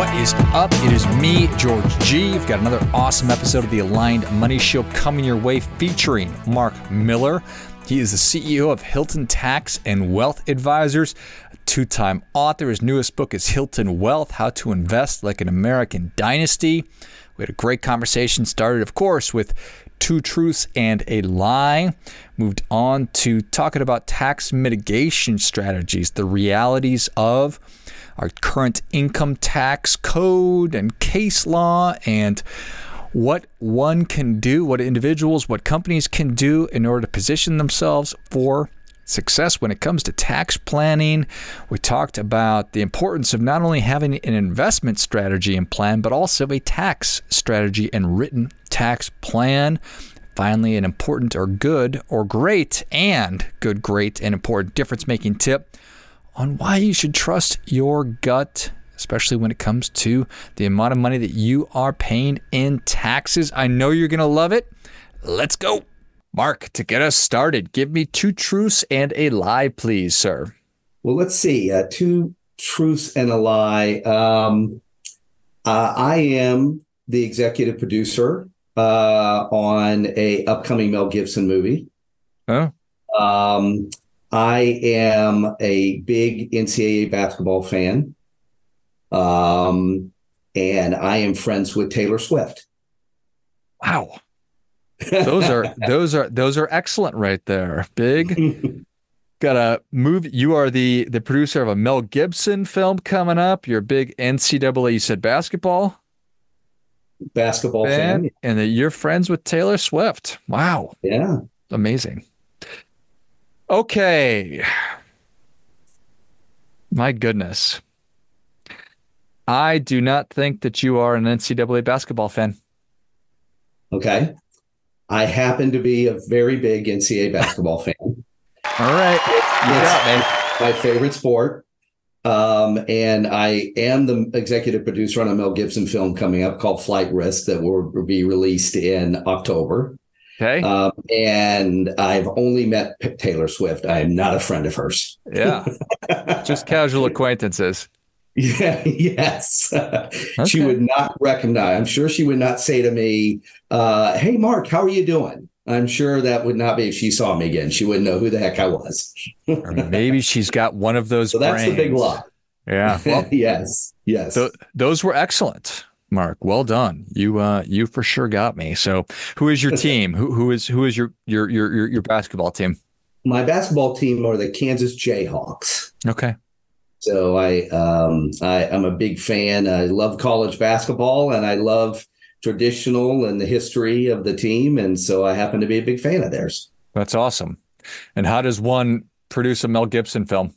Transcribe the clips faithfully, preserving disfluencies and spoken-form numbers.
What is up? It is me, George G. You've got another awesome episode of the Aligned Money Show coming your way featuring Mark Miller. He is the C E O of Hilton Tax and Wealth Advisors, a two-time author. His newest book is Hilton Wealth, How to Invest Like an American Dynasty. We had a great conversation, started, of course, with two truths and a lie. Moved on to talking about tax mitigation strategies, the realities of our current income tax code and case law, and what one can do, what individuals, what companies can do in order to position themselves for success when it comes to tax planning. We talked about the importance of not only having an investment strategy and plan, but also a tax strategy and written tax plan. Finally, an important or good or great and good, great, and important difference-making tip on why you should trust your gut, especially when it comes to the amount of money that you are paying in taxes. I know you're going to love it. Let's go. Mark, to get us started, give me two truths and a lie, please, sir. Well, let's see. Uh, two truths and a lie. Um, uh, I am the executive producer uh, on a upcoming Mel Gibson movie. Oh. Um, I am a big N C double A basketball fan. Um, and I am friends with Taylor Swift. Wow. Those are those are those are excellent right there. Big. Got a movie. You are the the producer of a Mel Gibson film coming up. You're a big N C double A, you said basketball? Basketball fan. fan. And that you're friends with Taylor Swift. Wow. Yeah. Amazing. Okay. My goodness. I do not think that you are an N C double A basketball fan. Okay. I happen to be a very big N C double A basketball fan. All right. You it's got me. My favorite sport. Um, and I am the executive producer on a Mel Gibson film coming up called Flight Risk that will be released in October. Okay. Um, and I've only met Taylor Swift. I am not a friend of hers. Yeah. Just casual acquaintances. Yeah, yes. Okay. She would not recognize. I'm sure she would not say to me, uh, hey, Mark, how are you doing? I'm sure that would not be if she saw me again. She wouldn't know who the heck I was. Or maybe she's got one of those So that's brains. the big lie. Yeah. Well, yes. Yes. th- those were excellent, Mark. Well done. You uh, you for sure got me. So who is your team? who who is who is your your your your, your basketball team? My basketball team are the Kansas Jayhawks. Okay. So I, um, I, I'm a big fan. I love college basketball, and I love traditional and the history of the team. And so I happen to be a big fan of theirs. That's awesome. And how does one produce a Mel Gibson film?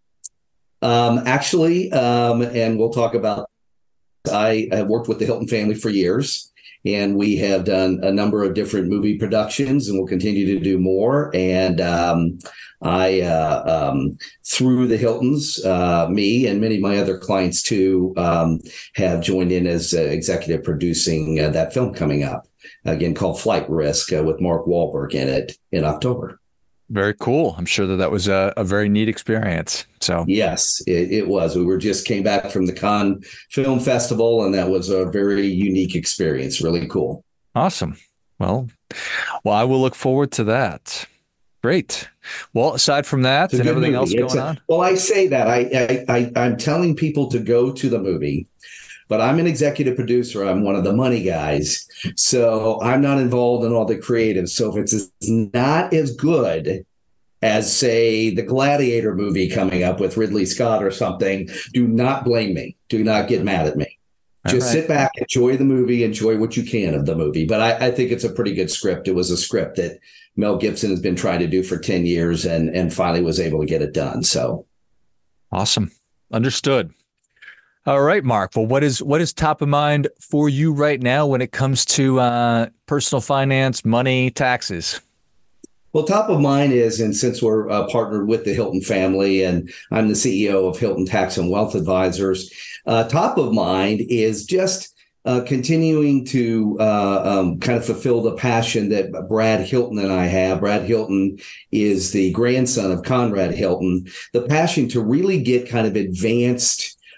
Um, actually, um, and we'll talk about, I have worked with the Hilton family for years, and we have done a number of different movie productions, and we'll continue to do more. And um, I, uh, um, through the Hiltons, uh, me and many of my other clients too, um, have joined in as uh, executive producing uh, that film coming up, again, called Flight Risk uh, with Mark Wahlberg in it in October. Very cool. I'm sure that that was a, a very neat experience. So yes, it, it was. We were just came back from the Cannes Film Festival, and that was a very unique experience. Really cool. Awesome. Well, well, I will look forward to that. Great. Well, aside from that and everything else going a, on. Well, I say that I, I, I I'm telling people to go to the movie, but I'm an executive producer. I'm one of the money guys, so I'm not involved in all the creative. So if it's not as good as, say, the Gladiator movie coming up with Ridley Scott or something, do not blame me. Do not get mad at me. All Just right. Sit back, enjoy the movie, enjoy what you can of the movie. But I, I think it's a pretty good script. It was a script that Mel Gibson has been trying to do for ten years and, and finally was able to get it done. So awesome. Understood. All right, Mark. Well, what is what is top of mind for you right now when it comes to uh, personal finance, money, taxes? Well, top of mind is, and since we're uh, partnered with the Hilton family, and I'm the C E O of Hilton Tax and Wealth Advisors, uh, top of mind is just uh, continuing to uh, um, kind of fulfill the passion that Brad Hilton and I have. Brad Hilton is the grandson of Conrad Hilton. The passion to really get kind of advanced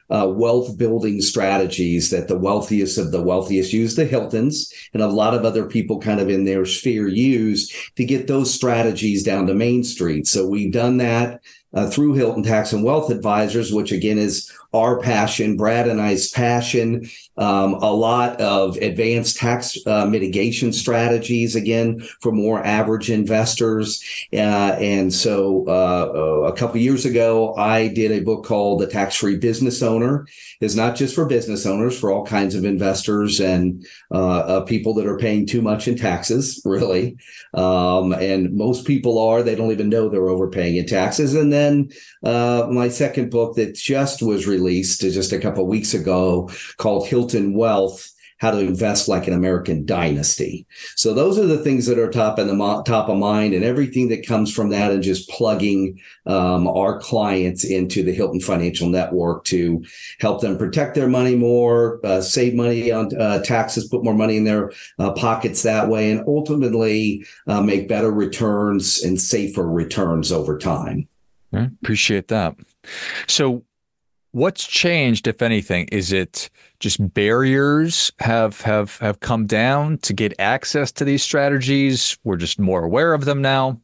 uh, wealth building strategies that the wealthiest of the wealthiest use, the Hiltons, and a lot of other people kind of in their sphere use to get those strategies down to Main Street. So we've done that uh, through Hilton Tax and Wealth Advisors, which again is our passion, Brad and I's passion, um, a lot of advanced tax uh, mitigation strategies, again, for more average investors. Uh, and so uh, a couple years ago, I did a book called The Tax-Free Business Owner. It's not just for business owners, for all kinds of investors and uh, uh, people that are paying too much in taxes, really. Um, and most people are, they don't even know they're overpaying in taxes. And then uh, my second book that just was released released just a couple of weeks ago called Hilton Wealth, How to Invest Like an American Dynasty. So those are the things that are top in the mo- top of mind, and everything that comes from that, and just plugging um, our clients into the Hilton Financial Network to help them protect their money more, uh, save money on uh, taxes, put more money in their uh, pockets that way, and ultimately uh, make better returns and safer returns over time. I appreciate that. So what's changed, if anything? Is it just barriers have have have come down to get access to these strategies? We're just more aware of them now.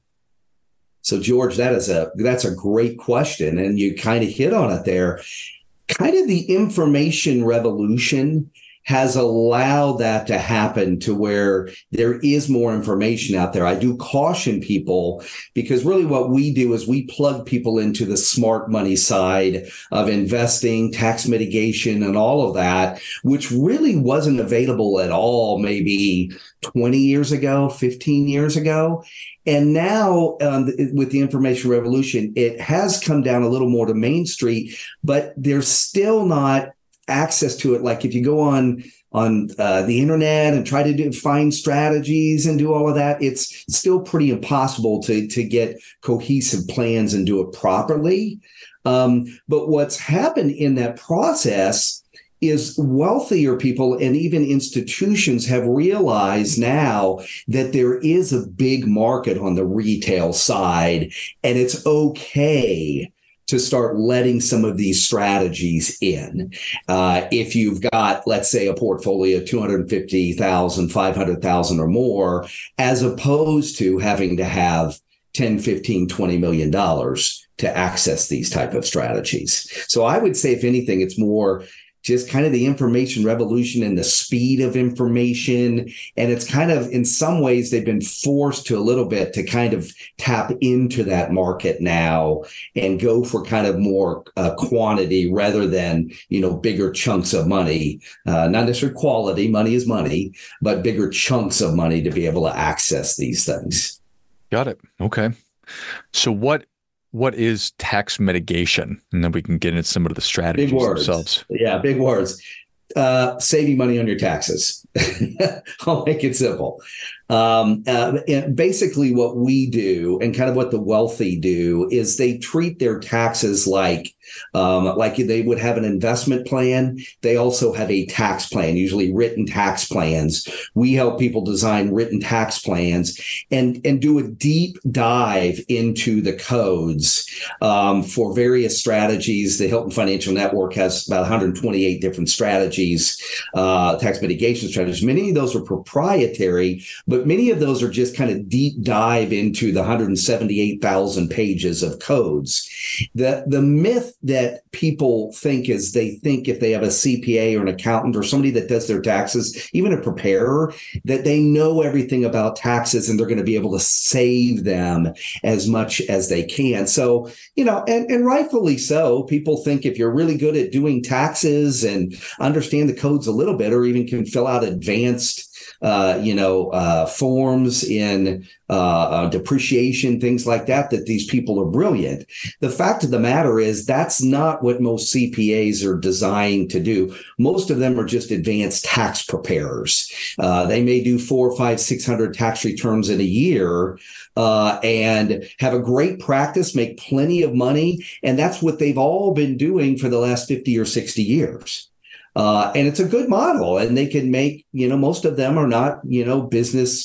So, George, that is a that's a great question, and you kind of hit on it there. Kind of the information revolution has allowed that to happen to where there is more information out there. I do caution people, because really what we do is we plug people into the smart money side of investing, tax mitigation, and all of that, which really wasn't available at all maybe twenty years ago, fifteen years ago. And now um, with the information revolution, it has come down a little more to Main Street, but there's still not access to it. Like if you go on on uh, the internet and try to do, find strategies and do all of that, it's still pretty impossible to to get cohesive plans and do it properly. Um, but what's happened in that process is wealthier people and even institutions have realized now that there is a big market on the retail side, and it's okay to start letting some of these strategies in. Uh, if you've got, let's say, a portfolio of two hundred fifty thousand, five hundred thousand or more, as opposed to having to have ten, fifteen, twenty million dollars to access these type of strategies. So I would say, if anything, it's more just kind of the information revolution and the speed of information. And it's kind of, in some ways, they've been forced to a little bit to kind of tap into that market now and go for kind of more uh, quantity rather than, you know, bigger chunks of money, uh, not necessarily quality, money is money, but bigger chunks of money to be able to access these things. Got it. Okay. So what What is tax mitigation? And then we can get into some of the strategies big words. themselves. Yeah, big words. Uh, saving money on your taxes. I'll make it simple. Um, uh, and basically what we do, and kind of what the wealthy do, is they treat their taxes like um, like they would have an investment plan. They also have a tax plan, usually written tax plans. We help people design written tax plans and, and do a deep dive into the codes um, for various strategies. The Hilton Financial Network has about one hundred twenty-eight different strategies, uh, tax mitigation strategies. Many of those are proprietary, but many of those are just kind of deep dive into the one hundred seventy-eight thousand pages of codes. The, the myth that people think is they think if they have a C P A or an accountant or somebody that does their taxes, even a preparer, that they know everything about taxes and they're going to be able to save them as much as they can. So, you know, and, and rightfully so, people think if you're really good at doing taxes and understand the codes a little bit, or even can fill out advanced Uh, you know, uh, forms in uh, uh, depreciation, things like that, that these people are brilliant. The fact of the matter is that's not what most C P As are designed to do. Most of them are just advanced tax preparers. Uh, they may do four, five, six hundred tax returns in a year uh, and have a great practice, make plenty of money. And that's what they've all been doing for the last fifty or sixty years. Uh, and it's a good model, and they can make, you know, most of them are not, you know, business,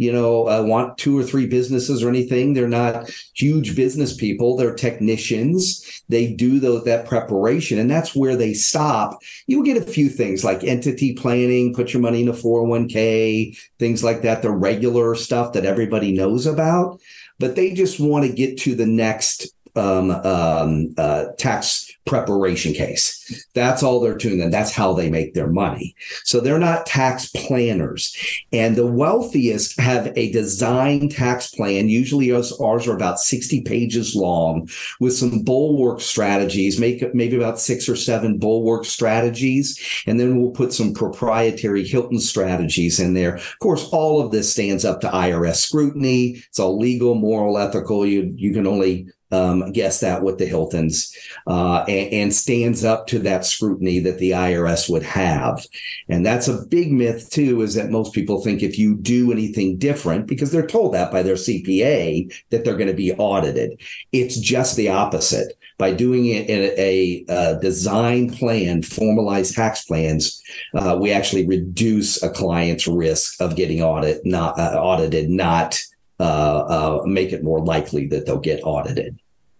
you know, uh, want two or three businesses or anything. They're not huge business people. They're technicians. They do those, that preparation, and that's where they stop. You'll get a few things like entity planning, put your money in a four oh one k, things like that, the regular stuff that everybody knows about. But they just want to get to the next um, um, uh, tax preparation case. That's all they're doing, and that's how they make their money. So they're not tax planners. And the wealthiest have a design tax plan. Usually ours are about sixty pages long with some bulwark strategies, make maybe about six or seven bulwark strategies. And then we'll put some proprietary Hilton strategies in there. Of course, all of this stands up to I R S scrutiny. It's all legal, moral, ethical. You, you can only Um, guess that with the Hiltons, uh, and, and stands up to that scrutiny that the I R S would have. And that's a big myth, too, is that most people think if you do anything different, because they're told that by their C P A, that they're going to be audited. It's just the opposite. By doing it in a, a design plan, formalized tax plans, uh, we actually reduce a client's risk of getting audit, not uh, audited, not uh, uh, make it more likely that they'll get audited.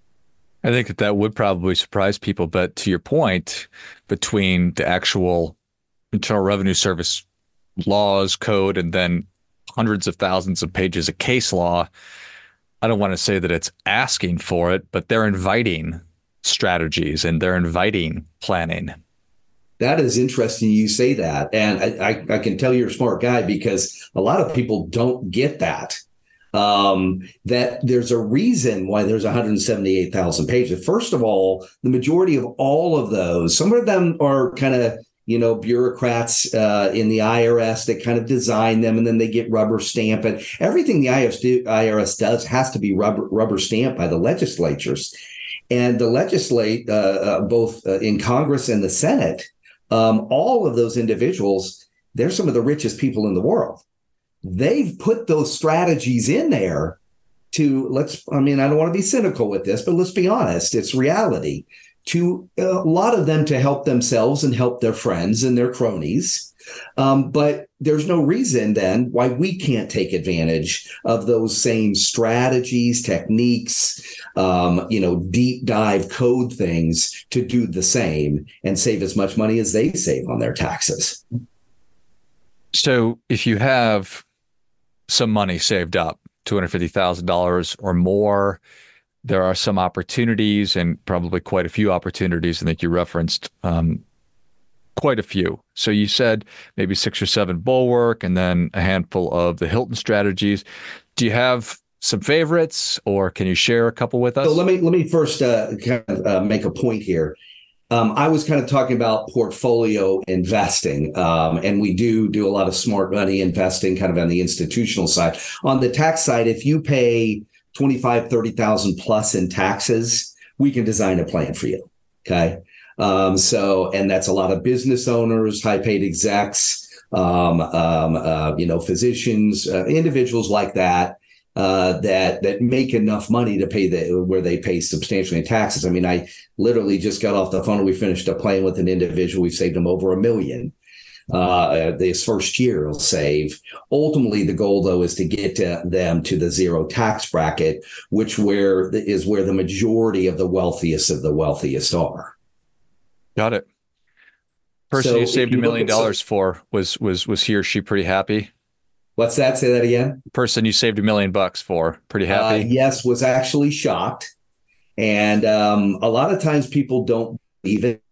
I think that that would probably surprise people. But to your point, between the actual Internal Revenue Service laws, code, and then hundreds of thousands of pages of case law, I don't want to say that it's asking for it, but they're inviting strategies and they're inviting planning. That is interesting you say that. And I, I, I can tell you're a smart guy because a lot of people don't get that. Um, that there's a reason why there's one hundred seventy-eight thousand pages. First of all, the majority of all of those, some of them are kind of, you know, bureaucrats uh, in the I R S that kind of design them, and then they get rubber stamped. And everything the I R S, do, I R S does has to be rubber, rubber stamped by the legislatures. And the legislate, uh, uh, both uh, in Congress and the Senate, um, all of those individuals, they're some of the richest people in the world. They've put those strategies in there to, let's, I mean, I don't want to be cynical with this, but let's be honest, it's reality, to a lot of them to help themselves and help their friends and their cronies. Um, but there's no reason then why we can't take advantage of those same strategies, techniques, um, you know, deep dive code things to do the same and save as much money as they save on their taxes. So if you have some money saved up, two hundred fifty thousand dollars or more, there are some opportunities, and probably quite a few opportunities. I think you referenced um, quite a few. So you said maybe six or seven bulwark and then a handful of the Hilton strategies. Do you have some favorites, or can you share a couple with us? So let me let me first uh, kind of uh, make a point here. Um, I was kind of talking about portfolio investing, um, and we do do a lot of smart money investing kind of on the institutional side. On the tax side, if you pay twenty-five, thirty thousand plus in taxes, we can design a plan for you. Okay. Um, so, and that's a lot of business owners, high paid execs, um, um, uh, you know, physicians, uh, individuals like that. Uh, that that make enough money to pay the where they pay substantially in taxes. I mean, I literally just got off the phone and we finished a plan with an individual. We've saved them over a million. Uh, this first year will save. Ultimately, the goal, though, is to get to them to the zero tax bracket, which where is where the majority of the wealthiest of the wealthiest are. Got it. Person So you saved a you million look at dollars for was was was he or she pretty happy? What's that? Say that again. Person you saved a million bucks for, pretty happy? Uh, yes, was actually shocked. And um, a lot of times people don't believe it.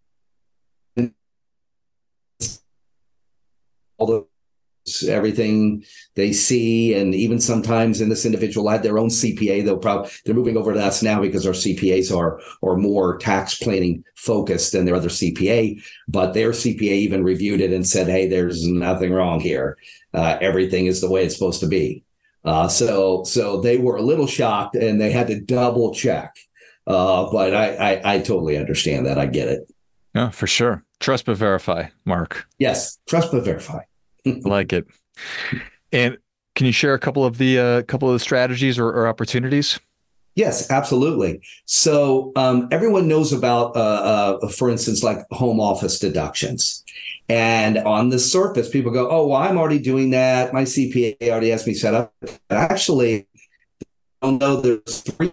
Although everything they see, and even sometimes in this individual had their own C P A, they'll probably they're moving over to us now because our C P As are are more tax planning focused than their other C P A. But their C P A even reviewed it and said, "Hey, there's nothing wrong here. Uh, everything is the way it's supposed to be." Uh, so so they were a little shocked and they had to double check. Uh, but I, I I totally understand that. I get it. Yeah, for sure. Trust but verify, Mark. Yes, trust but verify. Like it. And can you share a couple of the uh, couple of the strategies or, or opportunities? Yes, absolutely. So um, everyone knows about, uh, uh, for instance, like home office deductions. And on the surface, people go, oh, well, I'm already doing that. My C P A already has me set up. But actually, although there's three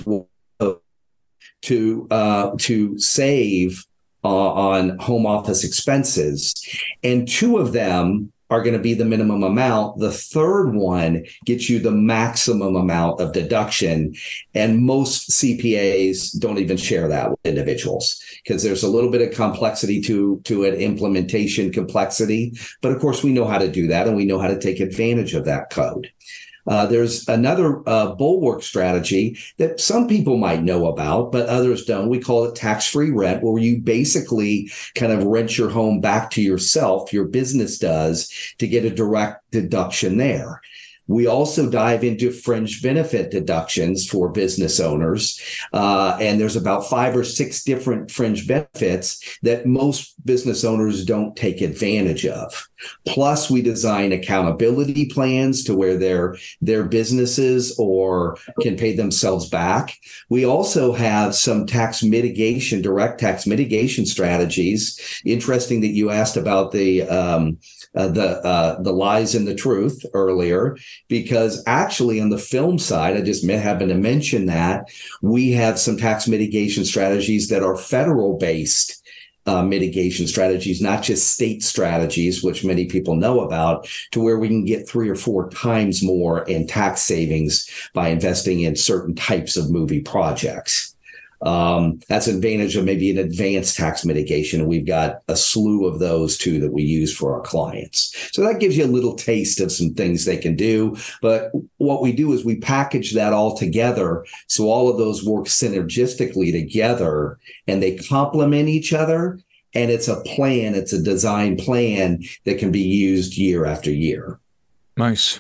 to uh, to save uh, on home office expenses, and two of them are going to be the minimum amount. The third one gets you the maximum amount of deduction. And most C P As don't even share that with individuals because there's a little bit of complexity to, to an implementation complexity. But of course, we know how to do that and we know how to take advantage of that code. Uh, there's another uh, bulwark strategy that some people might know about, but others don't. We call it tax-free rent, where you basically kind of rent your home back to yourself, your business does, to get a direct deduction there. We also dive into fringe benefit deductions for business owners. Uh, and there's about five or six different fringe benefits that most business owners don't take advantage of. Plus, we design accountability plans to where their, their businesses or can pay themselves back. We also have some tax mitigation, direct tax mitigation strategies. Interesting that you asked about the um, Uh, the uh, the lies and the truth earlier, because actually on the film side, I just happened to mention that we have some tax mitigation strategies that are federal based uh, mitigation strategies, not just state strategies, which many people know about, to where we can get three or four times more in tax savings by investing in certain types of movie projects. Um, that's an advantage of maybe an advanced tax mitigation. And we've got a slew of those too that we use for our clients. So that gives you a little taste of some things they can do. But what we do is we package that all together. So all of those work synergistically together and they complement each other. And it's a plan, it's a design plan that can be used year after year. Nice.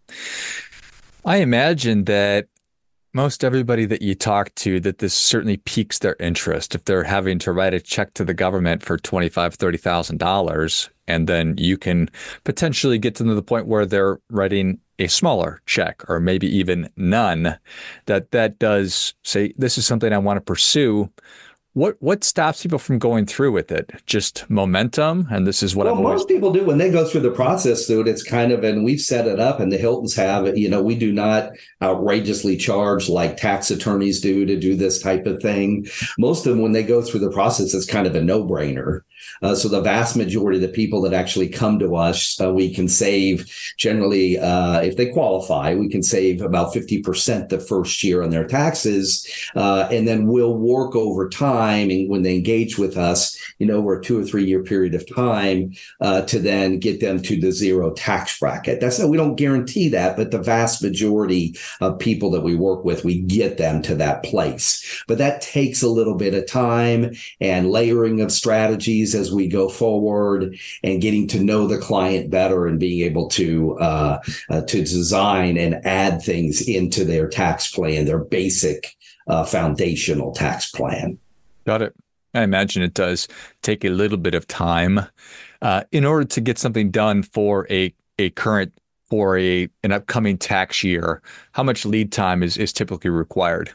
I imagine that most everybody that you talk to, that this certainly piques their interest if they're having to write a check to the government for twenty-five thousand dollars, thirty thousand dollars, and then you can potentially get to the point where they're writing a smaller check or maybe even none, that that does say, this is something I want to pursue. What what stops people from going through with it? Just momentum? And this is what well, I'm always... most people do when they go through the process, dude. It's kind of, and we've set it up and the Hiltons have it. You know, we do not outrageously charge like tax attorneys do to do this type of thing. Most of them, when they go through the process, it's kind of a no brainer. Uh, so the vast majority of the people that actually come to us, uh, we can save generally, uh, if they qualify, we can save about fifty percent the first year on their taxes. Uh, and then we'll work over time. And when they engage with us, you know, over a two or three year period of time uh, to then get them to the zero tax bracket. That's not, we don't guarantee that, but the vast majority of people that we work with, we get them to that place. But that takes a little bit of time and layering of strategies as we go forward and getting to know the client better and being able to uh, uh, to design and add things into their tax plan, their basic uh, foundational tax plan. Got it. I imagine it does take a little bit of time uh, in order to get something done for a a current for a an upcoming tax year. How much lead time is is typically required?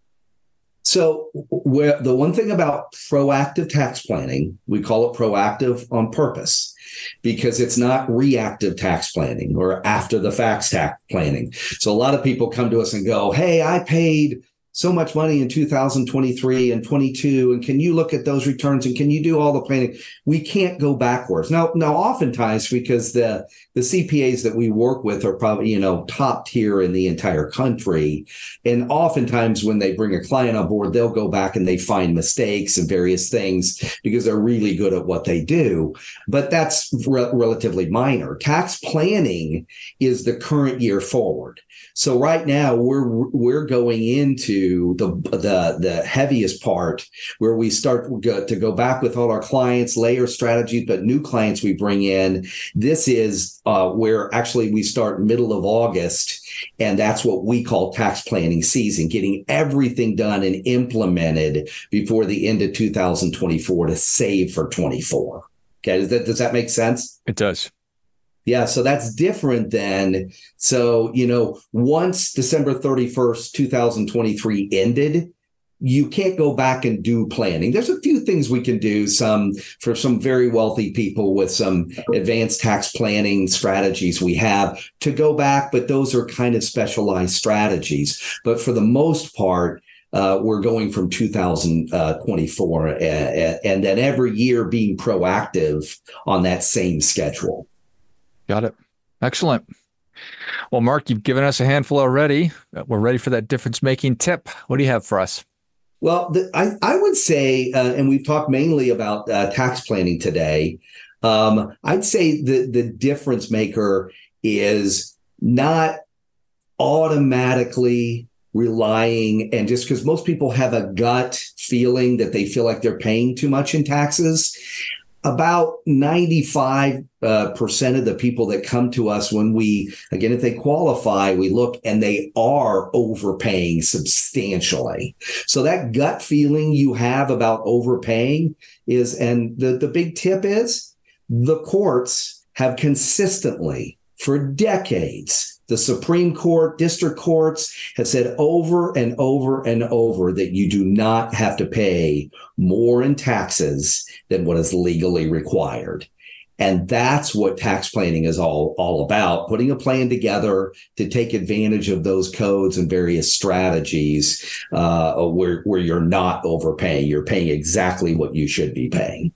So where the one thing about proactive tax planning, we call it proactive on purpose, because it's not reactive tax planning or after the fact tax planning. So a lot of people come to us and go, hey, I paid so much money in two thousand twenty-three and twenty-two. And can you look at those returns and can you do all the planning? We can't go backwards. Now, now, oftentimes, because the, the C P As that we work with are probably, you know, top tier in the entire country. And oftentimes when they bring a client on board, they'll go back and they find mistakes and various things because they're really good at what they do. But that's re- relatively minor. Tax planning is the current year forward. So right now we're we're going into the the the heaviest part where we start to go back with all our clients, layer strategies, but new clients we bring in. This is uh, where actually we start middle of August, and that's what we call tax planning season, getting everything done and implemented before the end of two thousand twenty-four to save for twenty-four. Okay, does that does that make sense? It does. Yeah, so that's different than, so, you know, once December thirty-first, two thousand twenty-three ended, you can't go back and do planning. There's a few things we can do, some for some very wealthy people with some advanced tax planning strategies we have to go back, but those are kind of specialized strategies. But for the most part, uh, we're going from two thousand twenty-four and, and then every year being proactive on that same schedule. Got it. Excellent. Well, Mark, you've given us a handful already. We're ready for that difference-making tip. What do you have for us? Well, the, I, I would say, uh, and we've talked mainly about uh, tax planning today, um, I'd say the, the difference maker is not automatically relying, and just because most people have a gut feeling that they feel like they're paying too much in taxes. About ninety-five percent uh, of the people that come to us, when we, again, if they qualify, we look and they are overpaying substantially. So that gut feeling you have about overpaying is, and the, the big tip is, the courts have consistently, for decades, the Supreme Court, district courts have said over and over and over that you do not have to pay more in taxes than what is legally required. And that's what tax planning is all, all about, putting a plan together to take advantage of those codes and various strategies uh, where, where you're not overpaying. You're paying exactly what you should be paying.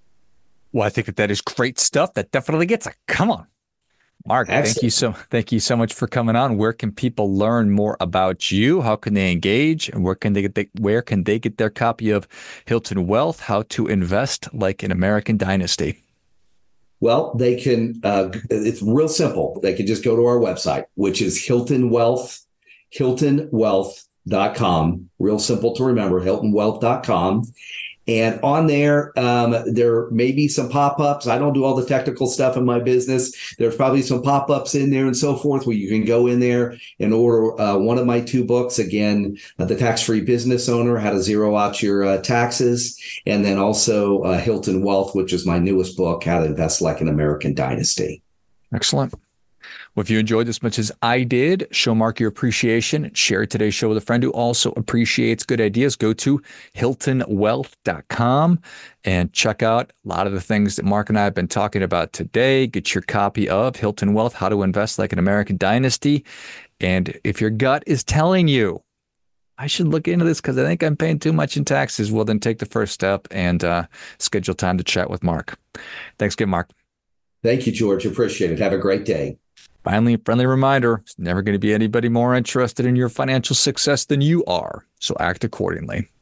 Well, I think that that is great stuff. That definitely gets a come on. Mark, Excellent. thank you so thank you so much for coming on. Where can people learn more about you? How can they engage? And where can they get the, where can they get their copy of Hilton Wealth, How to Invest Like an American Dynasty? Well, they can, uh, it's real simple. They can just go to our website, which is Hilton Wealth, hilton wealth dot com. Real simple to remember, hilton wealth dot com. And on there, um, there may be some pop-ups. I don't do all the technical stuff in my business. There's probably some pop-ups in there and so forth where you can go in there and order uh, one of my two books. Again, uh, The Tax-Free Business Owner, How to Zero Out Your uh, Taxes. And then also uh, Hilton Wealth, which is my newest book, How to Invest Like an American Dynasty. Excellent. Well, if you enjoyed this as much as I did, show Mark your appreciation. Share today's show with a friend who also appreciates good ideas. Go to hilton wealth dot com and check out a lot of the things that Mark and I have been talking about today. Get your copy of Hilton Wealth, How to Invest Like an American Dynasty. And if your gut is telling you, I should look into this because I think I'm paying too much in taxes, well, then take the first step and uh, schedule time to chat with Mark. Thanks again, Mark. Thank you, George. Appreciate it. Have a great day. Finally, a friendly reminder, there's never going to be anybody more interested in your financial success than you are, so act accordingly.